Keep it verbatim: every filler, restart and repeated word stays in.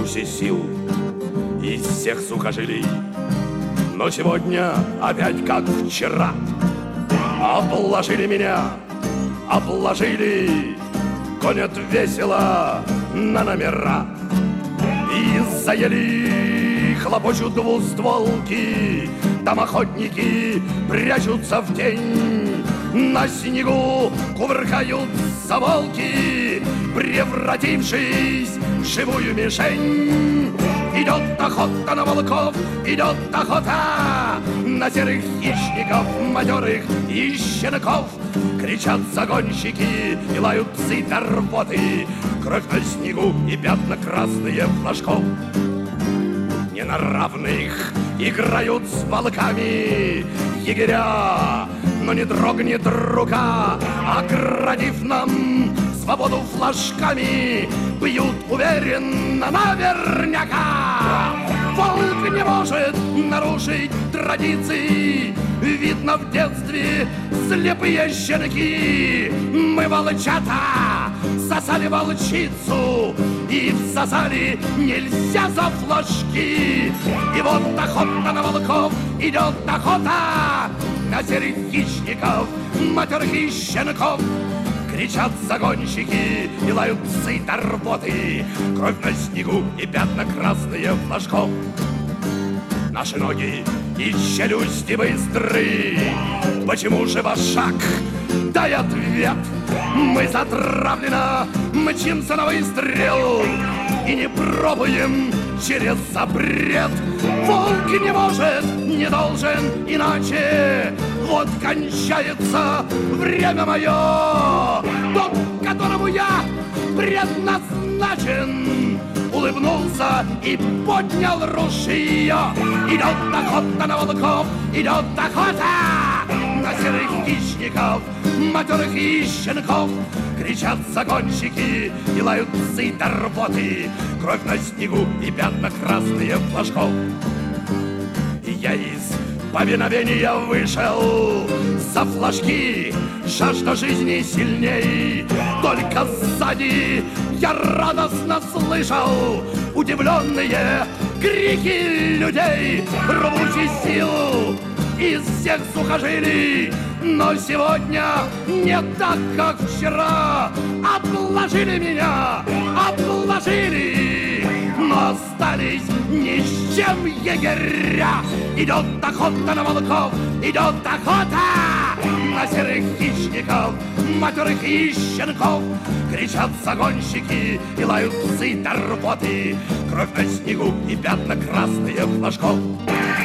все сил из всех сухожилий. Но сегодня опять как вчера обложили меня, обложили, гонят весело на номера. И заели, хлопочут двустволки, там охотники прячутся в тень. На снегу кувыркаются волки, превратившись в живую мишень. Идет охота на волков, идет охота на серых хищников, матерых и щенков. Кричат загонщики и лают псы до рвоты, кровь на снегу и пятна красные флажков. Не на равных играют с волками егеря, но не дрогнет рука, оградив нам свободу флажками, бьют уверенно наверняка. Волк не может нарушить традиции, видно в детстве слепые щенки. Мы, волчата, сосали волчицу и всосали нельзя за флажки. И вот охота на волков, идет охота на серых хищников, матерых и щенков. Кричат загонщики и лают псы до рвоты, кровь на снегу и пятна красные флажков. Наши ноги и челюсти быстры, почему же ваш шаг? Дай ответ. Мы затравленно мчимся на выстрел и не пробуем через запрет. Волк не может, не должен иначе. Вот кончается время мое, тот, которому я предназначен, улыбнулся и поднял ружье. Идет охота на волков, идет охота на серых хищников, матерых и щенков. Кричат загонщики и лают псы до рвоты, кровь на снегу и пятна красные флажков. Я из повиновения вышел за флажки, жажда жизни сильней. Только сзади я радостно слышал удивленные крики людей. Рвущий сил из всех сухожилий, но сегодня не так, как вчера. Обложили меня, обложили, но остались ни с чем егеря. Идет охота на волков, идет охота на серых хищников, матерых и щенков. Кричат загонщики и лают псы до рвоты, кровь на снегу и пятна красные флажков.